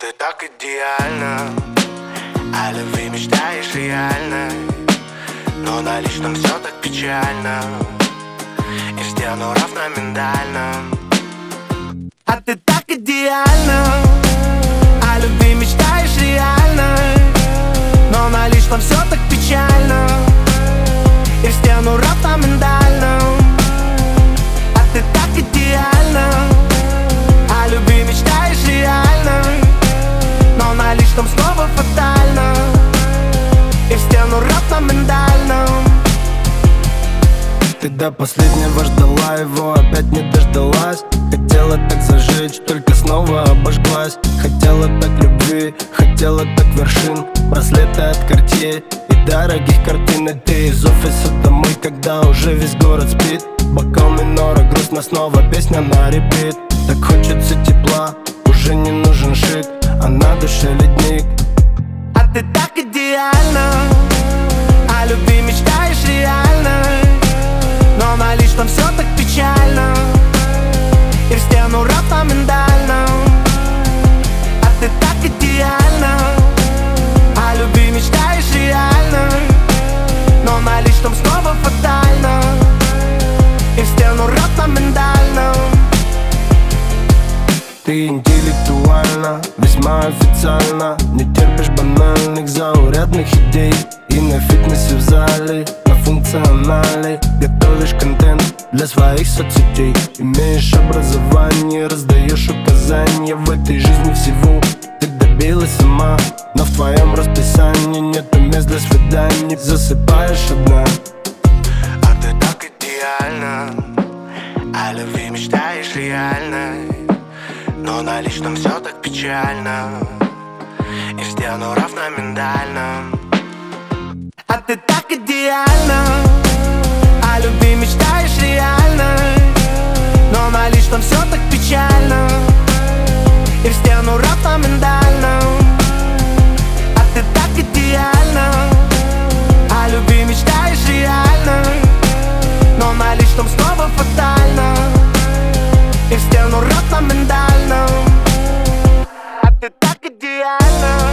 ты так идеальна, о любви мечтаешь реально, но на личном все так печально, и в стену ровно миндально. А ты так идеальна, о любви мечтаешь реально, но на личном все так печально, и в стену ровно миндально. А ты так идеальна, о любви мечтаешь реально, но на личном снова фатально, и в стену ровно миндально. Ты до последнего ждала его, опять не дождалась. Хотела так зажечь, только снова обожглась. Хотела так любви, хотела так вершин, браслеты от Cartier и дорогих картин. И ты из офиса домой, когда уже весь город спит. Бокал минора, грустно снова, песня на репит. Так хочется тепла, уже не нужен шик, а на душе ледник. А ты так идеальна, о любви мечтаешь реально, но на личном все так печально, и в стену ровно миндально. А ты так идеальна, о любви мечтаешь реально, но на личном снова фатально, и в стену ровно миндально. Ты интеллектуально, весьма официально, не терпишь банальных заурядных идей. И на фитнесе в зале, на функционале готовишь контент для своих соцсетей. Имеешь образование, раздаешь указания в этой жизни всего. Ты добилась сама, но в твоем расписании нету мест для свиданий. Засыпаешь одна. А ты так идеальна, о любви мечтаешь реально, но на личном все так печально, и в стену ровно миндально. А ты так идеальна, о любви мечтаешь реально, но на личном все так печально, и в стену ровно миндально. А ты так идеальна, о любви мечтаешь реально, но на личном снова фатально, и в стену ровно миндально. А ты так идеальна.